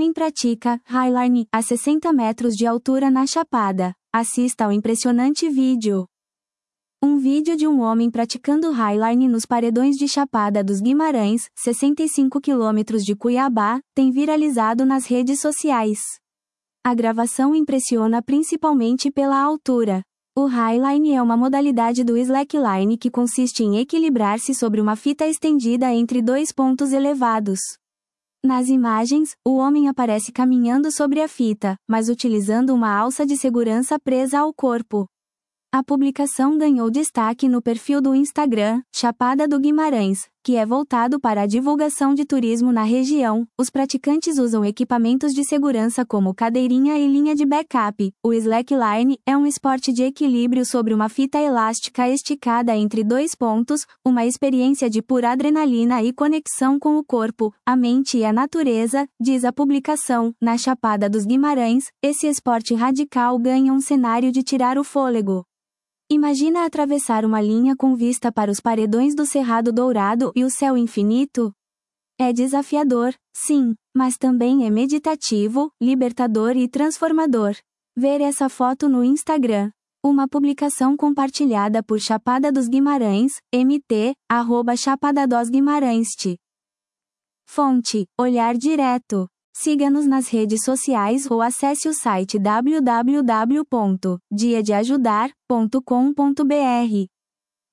Homem pratica highline a 60 metros de altura na Chapada. Assista ao impressionante vídeo. Um vídeo de um homem praticando highline nos paredões de Chapada dos Guimarães, 65 quilômetros de Cuiabá, tem viralizado nas redes sociais. A gravação impressiona principalmente pela altura. O highline é uma modalidade do slackline que consiste em equilibrar-se sobre uma fita estendida entre dois pontos elevados. Nas imagens, o homem aparece caminhando sobre a fita, mas utilizando uma alça de segurança presa ao corpo. A publicação ganhou destaque no perfil do Instagram, Chapada do Guimarães, que é voltado para a divulgação de turismo na região. Os praticantes usam equipamentos de segurança como cadeirinha e linha de backup. O slackline é um esporte de equilíbrio sobre uma fita elástica esticada entre dois pontos, uma experiência de pura adrenalina e conexão com o corpo, a mente e a natureza, diz a publicação. Na Chapada dos Guimarães, esse esporte radical ganha um cenário de tirar o fôlego. Imagina atravessar uma linha com vista para os paredões do Cerrado Dourado e o céu infinito? É desafiador, sim, mas também é meditativo, libertador e transformador. Ver essa foto no Instagram. Uma publicação compartilhada por Chapada dos Guimarães, mt, @chapadadosguimarães. Fonte: Olhar Direto. Siga-nos nas redes sociais ou acesse o site www.diadeajudar.com.br.